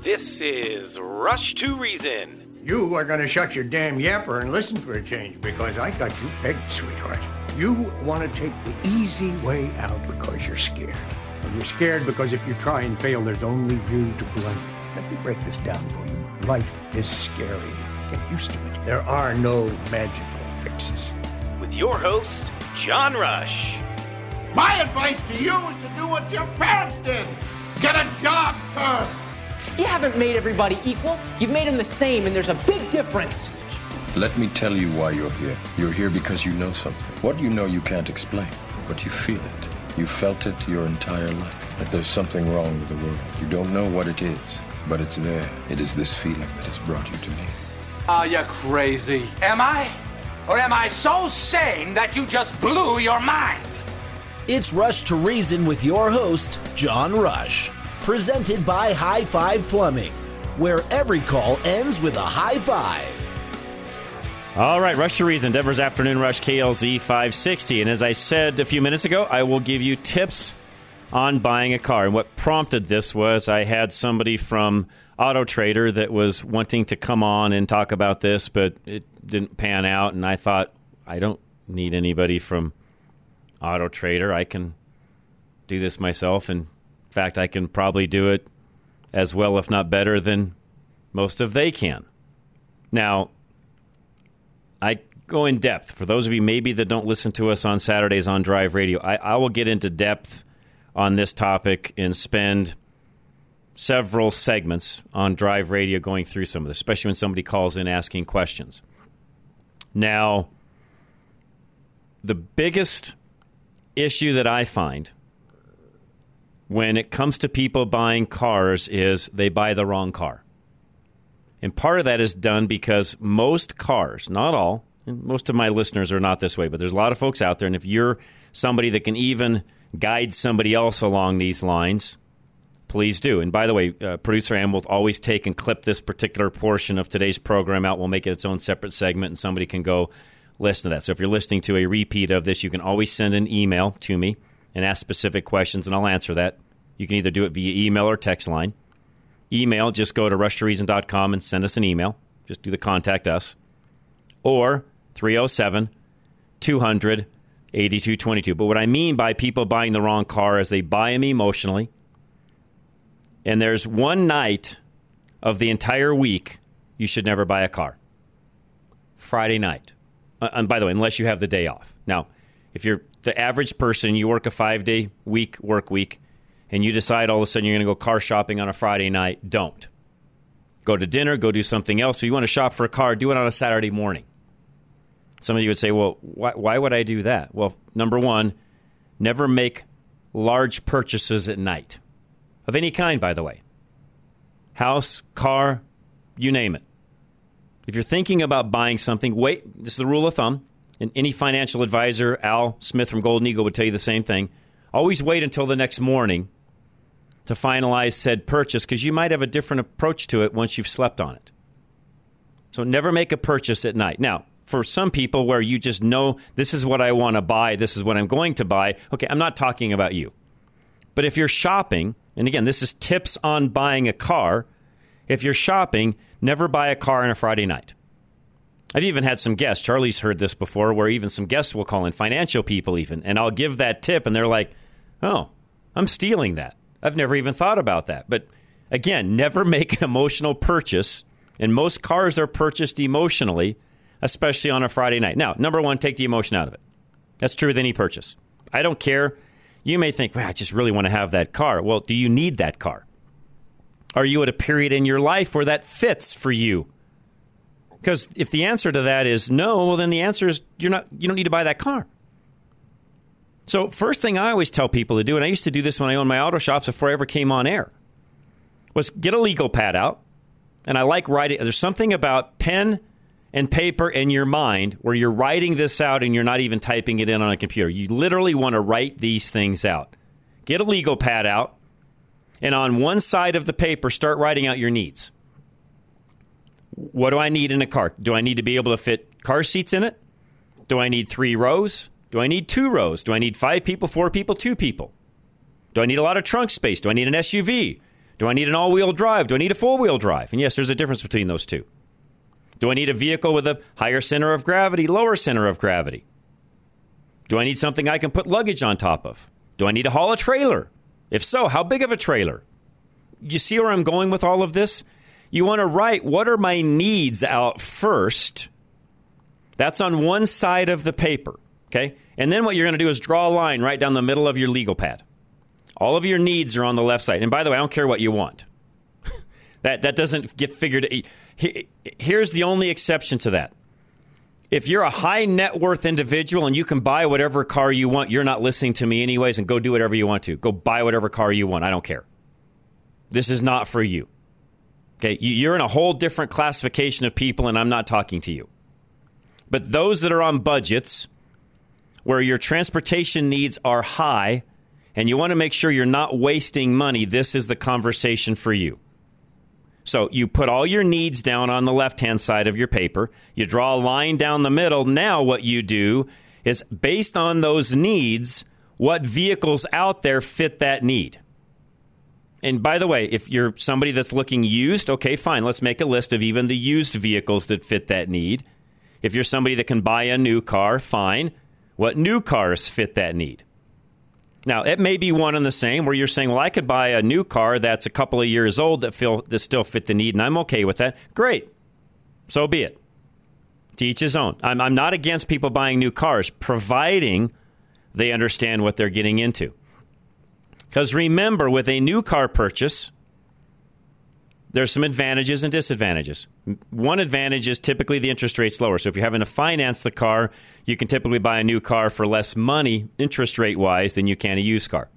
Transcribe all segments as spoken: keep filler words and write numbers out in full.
This is Rush to Reason. You are going to shut your damn yapper and listen for a change because I got you pegged, sweetheart. You want to take the easy way out because you're scared. And you're scared because if you try and fail, there's only you to blame. Let me break this down for you. Life is scary. Get used to it. There are no magical fixes. With your host, John Rush. My advice to you is to do what your parents did. Get a job first. You haven't made everybody equal. You've made them the same, and there's a big difference. Let me tell you why you're here. You're here because you know something. What you know you can't explain, but you feel it. You felt it your entire life, that there's something wrong with the world. You don't know what it is, but it's there. It is this feeling that has brought you to me. Are you crazy? Am I? Or am I so sane that you just blew your mind? It's Rush to Reason with your host, John Rush. Presented by High Five Plumbing, where every call ends with a high five. All right, Rush to Reason, Denver's Afternoon Rush, K L Z five sixty. And as I said a few minutes ago, I will give you tips on buying a car. And what prompted this was I had somebody from Auto Trader that was wanting to come on and talk about this, but it didn't pan out. And I thought, I don't need anybody from Auto Trader. I can do this myself. And in fact, I can probably do it as well, if not better, than most of they can. Now, I go in depth. For those of you maybe that don't listen to us on Saturdays on Drive Radio, I, I will get into depth on this topic and spend several segments on Drive Radio going through some of this, especially when somebody calls in asking questions. Now, the biggest issue that I find when it comes to people buying cars is they buy the wrong car. And part of that is done because most cars, not all, and most of my listeners are not this way, but there's a lot of folks out there, and if you're somebody that can even guide somebody else along these lines, please do. And by the way, uh, Producer Ann will always take and clip this particular portion of today's program out. We'll make it its own separate segment, and somebody can go listen to that. So if you're listening to a repeat of this, you can always send an email to me and ask specific questions, and I'll answer that. You can either do it via email or text line. Email, just go to rush to reason dot com and send us an email. Just do the contact us. Or three oh seven, two hundred, eighty-two twenty-two. But what I mean by people buying the wrong car is they buy them emotionally. And there's one night of the entire week you should never buy a car. Friday night. Uh, and by the way, unless you have the day off. Now, if you're the average person, you work a five-day week, work week, and you decide all of a sudden you're going to go car shopping on a Friday night, don't. Go to dinner, go do something else. If you want to shop for a car, do it on a Saturday morning. Some of you would say, well, why, why would I do that? Well, number one, never make large purchases at night. Of any kind, by the way. House, car, you name it. If you're thinking about buying something, wait. This is the rule of thumb. And any financial advisor, Al Smith from Golden Eagle, would tell you the same thing. Always wait until the next morning to finalize said purchase, because you might have a different approach to it once you've slept on it. So never make a purchase at night. Now, for some people where you just know this is what I want to buy, this is what I'm going to buy, okay, I'm not talking about you. But if you're shopping, and again, this is tips on buying a car. If you're shopping, never buy a car on a Friday night. I've even had some guests, Charlie's heard this before, where even some guests will call in, financial people even, and I'll give that tip, and they're like, oh, I'm stealing that. I've never even thought about that. But again, never make an emotional purchase, and most cars are purchased emotionally, especially on a Friday night. Now, number one, take the emotion out of it. That's true with any purchase. I don't care. You may think, well, I just really want to have that car. Well, do you need that car? Are you at a period in your life where that fits for you? Because if the answer to that is no, well, then the answer is you're not. You don't need to buy that car. So first thing I always tell people to do, and I used to do this when I owned my auto shops before I ever came on air, was get a legal pad out. And I like writing. There's something about pen and paper in your mind where you're writing this out and you're not even typing it in on a computer. You literally want to write these things out. Get a legal pad out, and on one side of the paper, start writing out your needs. What do I need in a car? Do I need to be able to fit car seats in it? Do I need three rows? Do I need two rows? Do I need five people, four people, two people? Do I need a lot of trunk space? Do I need an S U V? Do I need an all-wheel drive? Do I need a four-wheel drive? And yes, there's a difference between those two. Do I need a vehicle with a higher center of gravity, lower center of gravity? Do I need something I can put luggage on top of? Do I need to haul a trailer? If so, how big of a trailer? You see where I'm going with all of this? You want to write, what are my needs out first? That's on one side of the paper, okay? And then what you're going to do is draw a line right down the middle of your legal pad. All of your needs are on the left side. And by the way, I don't care what you want. that that doesn't get figured. Here's the only exception to that. If you're a high net worth individual and you can buy whatever car you want, you're not listening to me anyways, and go do whatever you want to. Go buy whatever car you want. I don't care. This is not for you. Okay, you're in a whole different classification of people, and I'm not talking to you. But those that are on budgets where your transportation needs are high and you want to make sure you're not wasting money, this is the conversation for you. So you put all your needs down on the left-hand side of your paper. You draw a line down the middle. Now what you do is, based on those needs, what vehicles out there fit that need. And by the way, if you're somebody that's looking used, okay, fine. Let's make a list of even the used vehicles that fit that need. If you're somebody that can buy a new car, fine. What new cars fit that need? Now, it may be one and the same where you're saying, well, I could buy a new car that's a couple of years old that, feel, that still fit the need, and I'm okay with that. Great. So be it. To each his own. I'm, I'm not against people buying new cars, providing they understand what they're getting into. Because remember, with a new car purchase, there's some advantages and disadvantages. One advantage is typically the interest rate's lower. So if you're having to finance the car, you can typically buy a new car for less money, interest rate-wise, than you can a used car.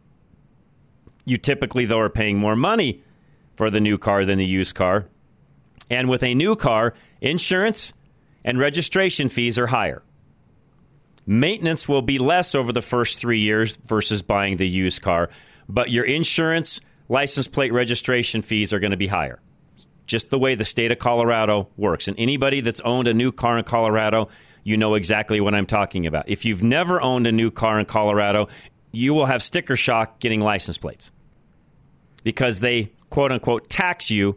You typically, though, are paying more money for the new car than the used car. And with a new car, insurance and registration fees are higher. Maintenance will be less over the first three years versus buying the used car. But your insurance, license plate registration fees are going to be higher. Just the way the state of Colorado works. And anybody that's owned a new car in Colorado, you know exactly what I'm talking about. If you've never owned a new car in Colorado, you will have sticker shock getting license plates. Because they, quote unquote, tax you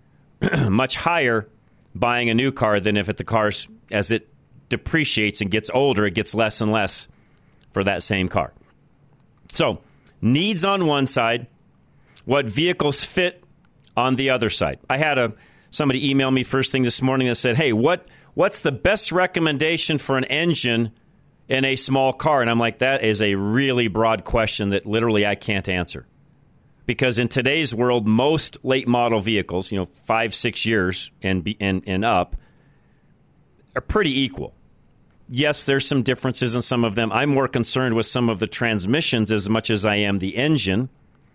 much higher buying a new car than if it, the car's, as it depreciates and gets older, it gets less and less for that same car. So, needs on one side, what vehicles fit on the other side. I had a somebody email me first thing this morning that said, hey, what what's the best recommendation for an engine in a small car? And I'm like, that is a really broad question that literally I can't answer. Because in today's world, most late model vehicles, you know, five, six years and and, and up, are pretty equal. Yes, there's some differences in some of them. I'm more concerned with some of the transmissions as much as I am the engine.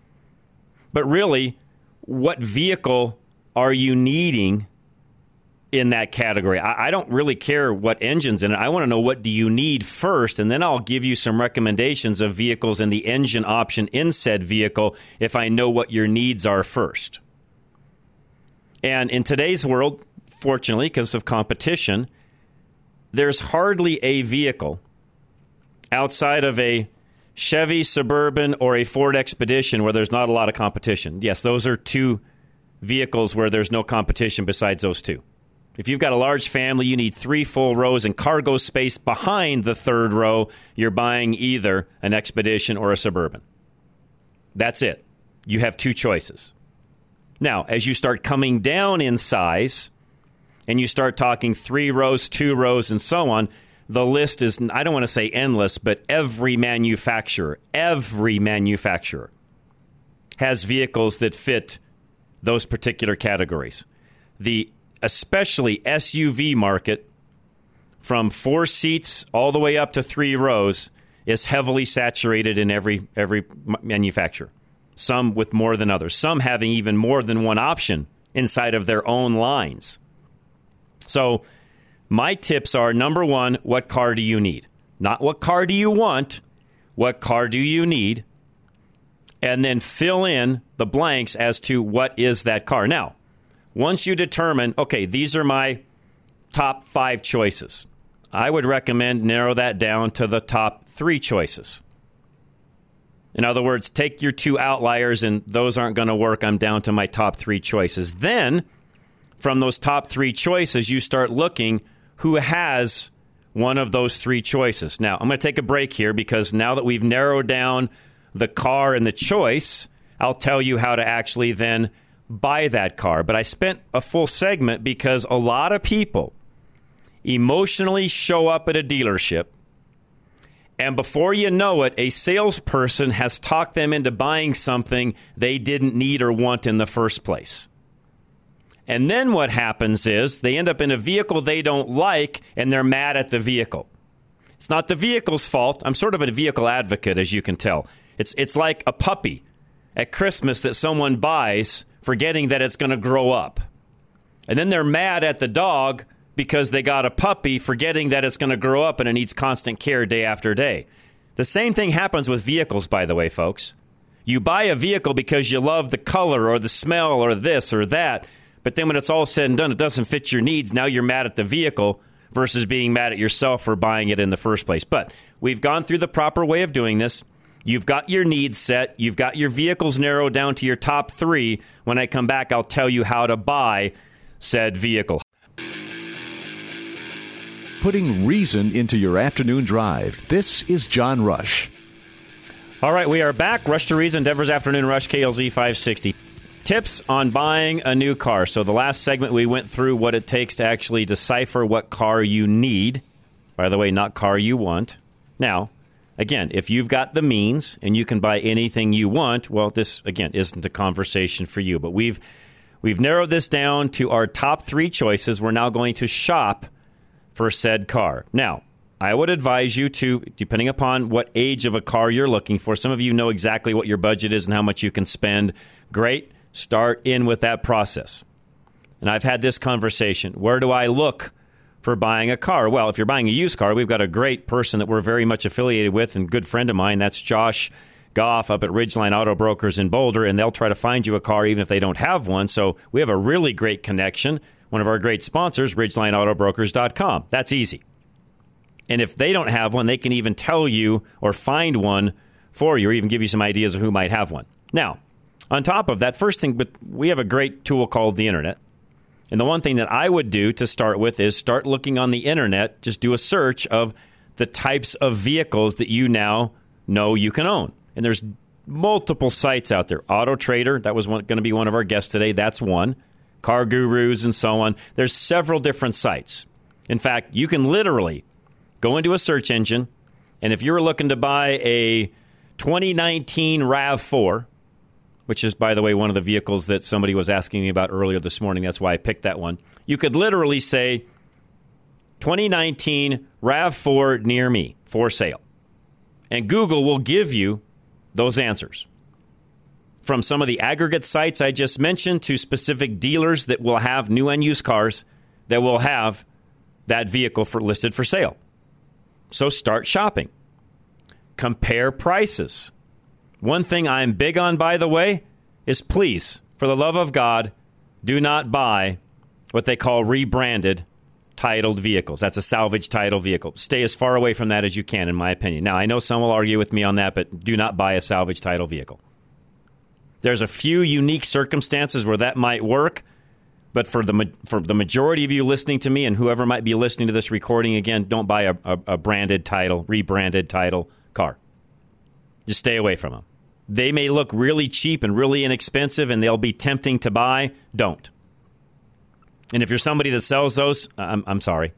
But really, what vehicle are you needing in that category? I, I don't really care what engine's in it. I want to know what do you need first, and then I'll give you some recommendations of vehicles in the engine option in said vehicle if I know what your needs are first. And in today's world, fortunately, because of competition, there's hardly a vehicle outside of a Chevy Suburban or a Ford Expedition where there's not a lot of competition. Yes, those are two vehicles where there's no competition besides those two. If you've got a large family, you need three full rows and cargo space behind the third row, you're buying either an Expedition or a Suburban. That's it. You have two choices. Now, as you start coming down in size and you start talking three rows, two rows, and so on, the list is, I don't want to say endless, but every manufacturer, every manufacturer has vehicles that fit those particular categories. The especially S U V market, from four seats all the way up to three rows, is heavily saturated in every every manufacturer. Some with more than others. Some having even more than one option inside of their own lines. So my tips are, number one, what car do you need? Not what car do you want, what car do you need? And then fill in the blanks as to what is that car. Now, once you determine, okay, these are my top five choices, I would recommend narrow that down to the top three choices. In other words, take your two outliers, and those aren't going to work. I'm down to my top three choices. Then, from those top three choices, you start looking who has one of those three choices. Now, I'm going to take a break here because now that we've narrowed down the car and the choice, I'll tell you how to actually then buy that car. But I spent a full segment because a lot of people emotionally show up at a dealership, and before you know it, a salesperson has talked them into buying something they didn't need or want in the first place. And then what happens is they end up in a vehicle they don't like, and they're mad at the vehicle. It's not the vehicle's fault. I'm sort of a vehicle advocate, as you can tell. It's it's like a puppy at Christmas that someone buys, forgetting that it's going to grow up. And then they're mad at the dog because they got a puppy, forgetting that it's going to grow up and it needs constant care day after day. The same thing happens with vehicles, by the way, folks. You buy a vehicle because you love the color or the smell or this or that, but then when it's all said and done, it doesn't fit your needs. Now you're mad at the vehicle versus being mad at yourself for buying it in the first place. But we've gone through the proper way of doing this. You've got your needs set. You've got your vehicles narrowed down to your top three. When I come back, I'll tell you how to buy said vehicle. Putting reason into your afternoon drive. This is John Rush. All right, we are back. Rush to Reason, Denver's Afternoon Rush, K L Z five sixty. Tips on buying a new car. So the last segment, we went through what it takes to actually decipher what car you need. By the way, not car you want. Now, again, if you've got the means and you can buy anything you want, well, this, again, isn't a conversation for you. But we've we've narrowed this down to our top three choices. We're now going to shop for said car. Now, I would advise you to, depending upon what age of a car you're looking for, some of you know exactly what your budget is and how much you can spend. Great. Start in with that process. And I've had this conversation. Where do I look for buying a car? Well, if you're buying a used car, we've got a great person that we're very much affiliated with and good friend of mine. That's Josh Goff up at Ridgeline Auto Brokers in Boulder, and they'll try to find you a car even if they don't have one. So we have a really great connection. One of our great sponsors, ridgeline auto brokers dot com. That's easy. And if they don't have one, they can even tell you or find one for you or even give you some ideas of who might have one. Now, on top of that, first thing, but we have a great tool called the internet. And the one thing that I would do to start with is start looking on the internet, just do a search of the types of vehicles that you now know you can own. And there's multiple sites out there. Auto Trader, that was going to be one of our guests today. That's one. Car Gurus and so on. There's several different sites. In fact, you can literally go into a search engine, and if you're looking to buy a twenty nineteen RAV four, which is, by the way, one of the vehicles that somebody was asking me about earlier this morning, that's why I picked that one, you could literally say twenty nineteen RAV four near me for sale. And Google will give you those answers. From some of the aggregate sites I just mentioned to specific dealers that will have new and used cars that will have that vehicle for listed for sale. So start shopping. Compare prices. One thing I'm big on, by the way, is please, for the love of God, do not buy what they call rebranded titled vehicles. That's a salvage title vehicle. Stay as far away from that as you can, in my opinion. Now, I know some will argue with me on that, but do not buy a salvage title vehicle. There's a few unique circumstances where that might work, but for the for the majority of you listening to me and whoever might be listening to this recording, again, don't buy a, a, a branded title, rebranded title car. Just stay away from them. They may look really cheap and really inexpensive, and they'll be tempting to buy. Don't. And if you're somebody that sells those, I'm, I'm sorry.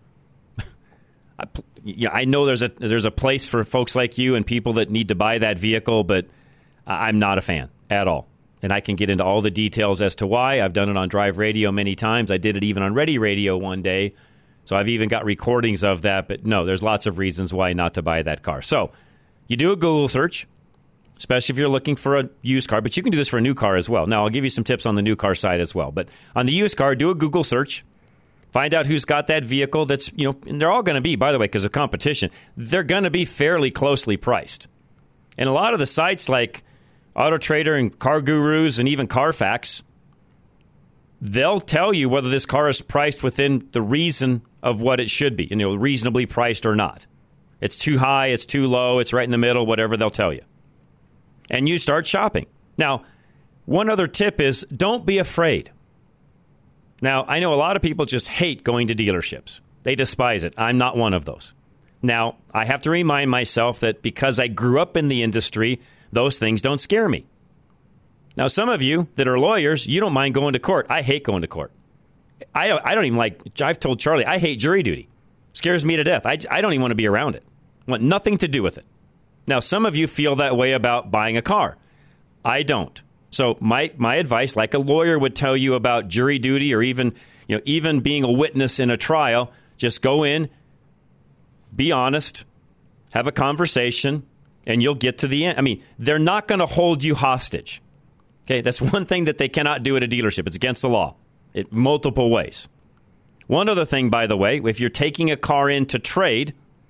I, yeah, I know there's a there's a place for folks like you and people that need to buy that vehicle, but I'm not a fan at all. And I can get into all the details as to why. I've done it on Drive Radio many times. I did it even on Ready Radio one day. So I've even got recordings of that. But no, there's lots of reasons why not to buy that car. So you do a Google search, especially if you're looking for a used car. But you can do this for a new car as well. Now, I'll give you some tips on the new car side as well. But on the used car, do a Google search. Find out who's got that vehicle that's, you know, and they're all going to be, by the way, because of competition, they're going to be fairly closely priced. And a lot of the sites like Auto Trader and Car Gurus and even Carfax, they'll tell you whether this car is priced within the reason of what it should be, you know, reasonably priced or not. It's too high, it's too low, it's right in the middle, whatever they'll tell you. and you start shopping. Now, one other tip is don't be afraid. Now, I know a lot of people just hate going to dealerships. They despise it. I'm not one of those. Now, I have to remind myself that because I grew up in the industry, those things don't scare me. Now, some of you that are lawyers, you don't mind going to court. I hate going to court. I don't, I don't even like, I've told Charlie, I hate jury duty. It scares me to death. I, I don't even want to be around it. I want nothing to do with it. Now, some of you feel that way about buying a car. I don't. So my my advice, like a lawyer would tell you about jury duty or even, you know, even being a witness in a trial, just go in, be honest, have a conversation, and you'll get to the end. I mean, they're not going to hold you hostage. Okay, that's one thing that they cannot do at a dealership. It's against the law in multiple ways. One other thing, by the way, if you're taking a car in to trade,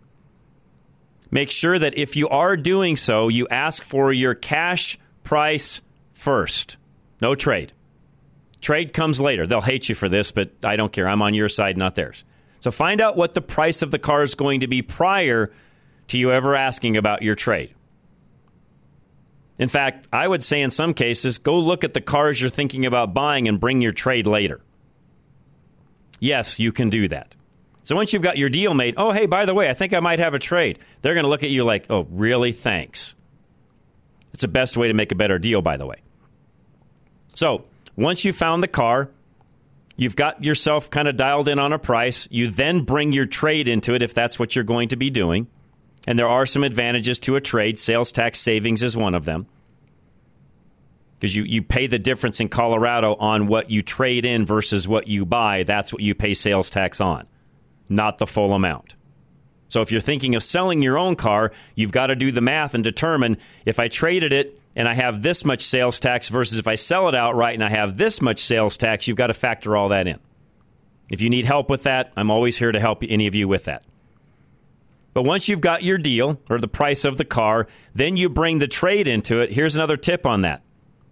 make sure that if you are doing so, you ask for your cash price first. No trade. Trade comes later. They'll hate you for this, but I don't care. I'm on your side, not theirs. So find out what the price of the car is going to be prior to you ever asking about your trade. In fact, I would say in some cases, go look at the cars you're thinking about buying and bring your trade later. Yes, you can do that. So once you've got your deal made, oh, hey, by the way, I think I might have a trade. They're going to look at you like, oh, really? Thanks. It's the best way to make a better deal, by the way. So once you found the car, you've got yourself kind of dialed in on a price. You then bring your trade into it if that's what you're going to be doing. And there are some advantages to a trade. Sales tax savings is one of them. Because you, you pay the difference in Colorado on what you trade in versus what you buy. That's what you pay sales tax on, not the full amount. So if you're thinking of selling your own car, you've got to do the math and determine if I traded it and I have this much sales tax versus if I sell it outright and I have this much sales tax, you've got to factor all that in. If you need help with that, I'm always here to help any of you with that. But once you've got your deal or the price of the car, then you bring the trade into it. Here's another tip on that.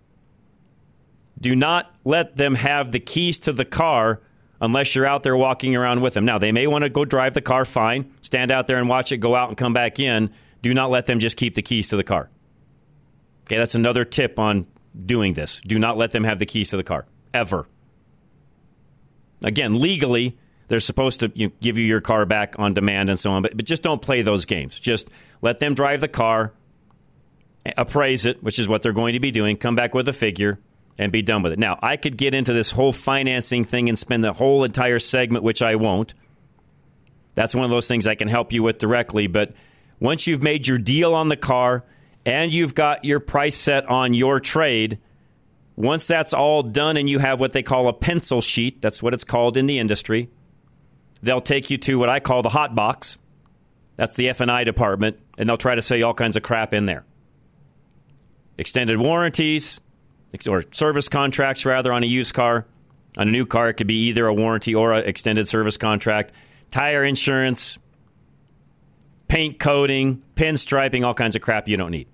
Do not let them have the keys to the car unless you're out there walking around with them. Now, they may want to go drive the car, fine. Stand out there and watch it go out and come back in. Do not let them just keep the keys to the car. Okay, that's another tip on doing this. Do not let them have the keys to the car, ever. Again, legally, they're supposed to you know, give you your car back on demand and so on, but, but just don't play those games. Just let them drive the car, appraise it, which is what they're going to be doing, come back with a figure, and be done with it. Now, I could get into this whole financing thing and spend the whole entire segment, which I won't. That's one of those things I can help you with directly, but once you've made your deal on the car and you've got your price set on your trade, once that's all done and you have what they call a pencil sheet, that's what it's called in the industry, they'll take you to what I call the hot box. That's the F and I department, and they'll try to sell you all kinds of crap in there. Extended warranties, or service contracts, rather, on a used car. On a new car, it could be either a warranty or an extended service contract. Tire insurance, paint coating, pinstriping, all kinds of crap you don't need.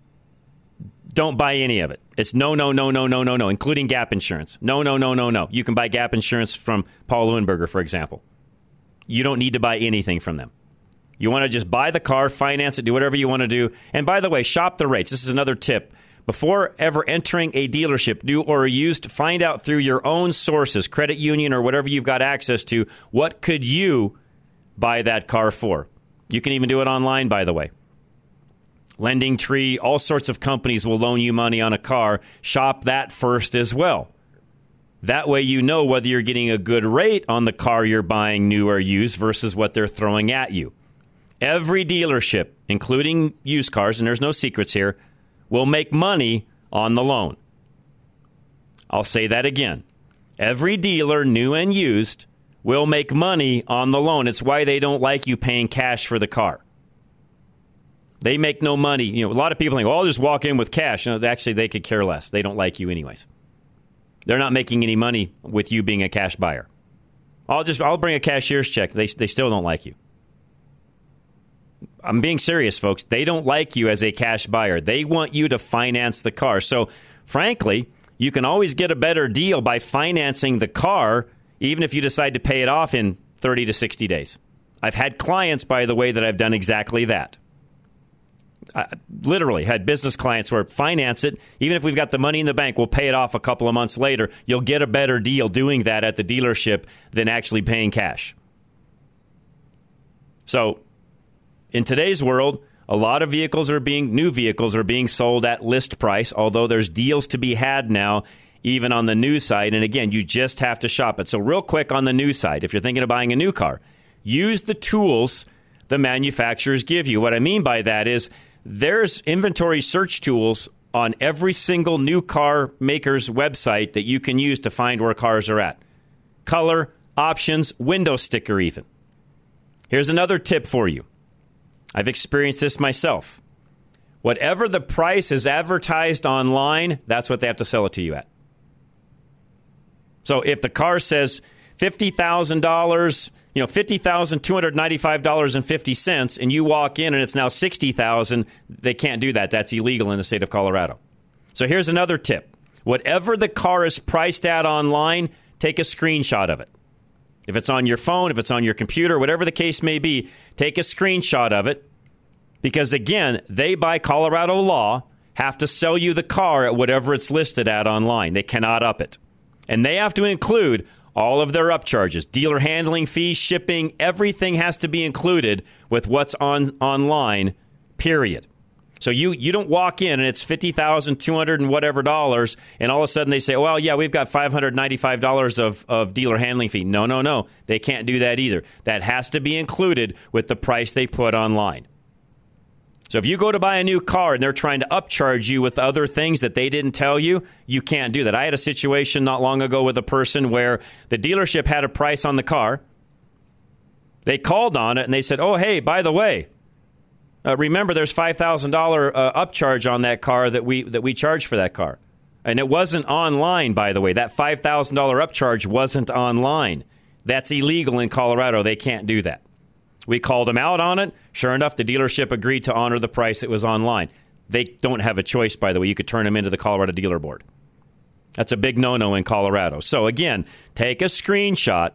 Don't buy any of it. It's no, no, no, no, no, no, no, including gap insurance. No, no, no, no, no. You can buy gap insurance from Paul Leuenberger, for example. You don't need to buy anything from them. You want to just buy the car, finance it, do whatever you want to do. And by the way, shop the rates. This is another tip. Before ever entering a dealership, new or used, find out through your own sources, credit union or whatever you've got access to, what could you buy that car for? You can even do it online, by the way. Lending Tree, all sorts of companies will loan you money on a car. Shop that first as well. That way you know whether you're getting a good rate on the car you're buying, new or used, versus what they're throwing at you. Every dealership, including used cars, and there's no secrets here, will make money on the loan. I'll say that again. Every dealer, new and used, will make money on the loan. It's why they don't like you paying cash for the car. They make no money. You know, a lot of people think, well, I'll just walk in with cash. You know, actually, they could care less. They don't like you anyways. They're not making any money with you being a cash buyer. I'll just I'll bring a cashier's check. They they still don't like you. I'm being serious, folks. They don't like you as a cash buyer. They want you to finance the car. So, frankly, you can always get a better deal by financing the car, even if you decide to pay it off in thirty to sixty days. I've had clients, by the way, that I've done exactly that. I literally had business clients where finance it. Even if we've got the money in the bank, we'll pay it off a couple of months later. You'll get a better deal doing that at the dealership than actually paying cash. So in today's world, a lot of vehicles are being, new vehicles are being sold at list price, although there's deals to be had now, even on the new side. And again, you just have to shop it. So real quick on the new side, if you're thinking of buying a new car, use the tools the manufacturers give you. What I mean by that is there's inventory search tools on every single new car maker's website that you can use to find where cars are at. Color, options, window sticker even. Here's another tip for you. I've experienced this myself. Whatever the price is advertised online, that's what they have to sell it to you at. So if the car says fifty thousand dollars, you know, fifty thousand two hundred ninety-five dollars and fifty cents, and you walk in and it's now sixty thousand dollars, they can't do that. That's illegal in the state of Colorado. So here's another tip. Whatever the car is priced at online, take a screenshot of it. If it's on your phone, if it's on your computer, whatever the case may be, take a screenshot of it. Because, again, they, by Colorado law, have to sell you the car at whatever it's listed at online. They cannot up it. And they have to include all of their upcharges, dealer handling fees, shipping, everything has to be included with what's on online, period. So you, you don't walk in and it's fifty thousand two hundred and whatever dollars, and all of a sudden they say, well, yeah, we've got five hundred ninety-five dollars of, of dealer handling fee. No, no, no. They can't do that either. That has to be included with the price they put online. So if you go to buy a new car and they're trying to upcharge you with other things that they didn't tell you, you can't do that. I had a situation not long ago with a person where the dealership had a price on the car. They called on it and they said, oh, hey, by the way, uh, remember there's five thousand dollars uh, upcharge on that car that we that we charged for that car. And it wasn't online, by the way. That five thousand dollars upcharge wasn't online. That's illegal in Colorado. They can't do that. We called them out on it. Sure enough, the dealership agreed to honor the price it was online. They don't have a choice, by the way. You could turn them into the Colorado Dealer Board. That's a big no-no in Colorado. So again, take a screenshot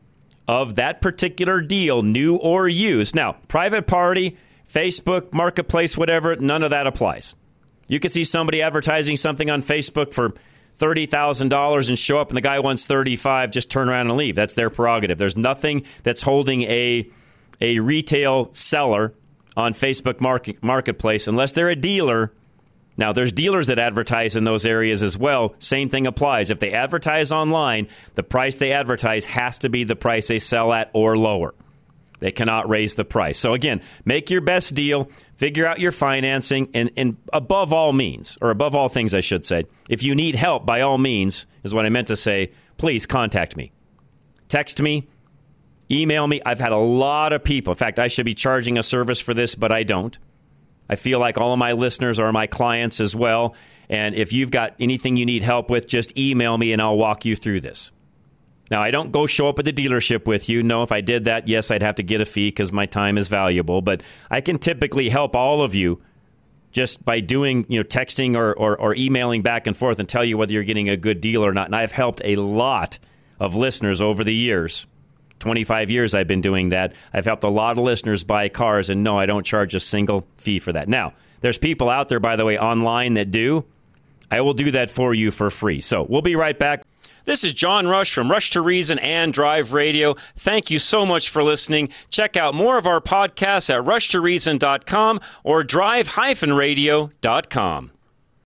of that particular deal, new or used. Now, private party, Facebook, marketplace, whatever, none of that applies. You could see somebody advertising something on Facebook for thirty thousand dollars and show up and the guy wants thirty-five dollars, just turn around and leave. That's their prerogative. There's nothing that's holding a a retail seller on Facebook market, Marketplace, unless they're a dealer. Now, there's dealers that advertise in those areas as well. Same thing applies. If they advertise online, the price they advertise has to be the price they sell at or lower. They cannot raise the price. So again, make your best deal, figure out your financing, and, and above all means, or above all things, I should say, if you need help, by all means, is what I meant to say, please contact me. Text me. Email me. I've had a lot of people. In fact, I should be charging a service for this, but I don't. I feel like all of my listeners are my clients as well. And if you've got anything you need help with, just email me and I'll walk you through this. Now, I don't go show up at the dealership with you. No, if I did that, yes, I'd have to get a fee because my time is valuable. But I can typically help all of you just by doing, you know, texting or, or, or emailing back and forth and tell you whether you're getting a good deal or not. And I've helped a lot of listeners over the years. twenty-five years I've been doing that. I've helped a lot of listeners buy cars, and no, I don't charge a single fee for that. Now, there's people out there, by the way, online that do. I will do that for you for free. So we'll be right back. This is John Rush from Rush to Reason and Drive Radio. Thank you so much for listening. Check out more of our podcasts at rush to reason dot com or drive dash radio dot com.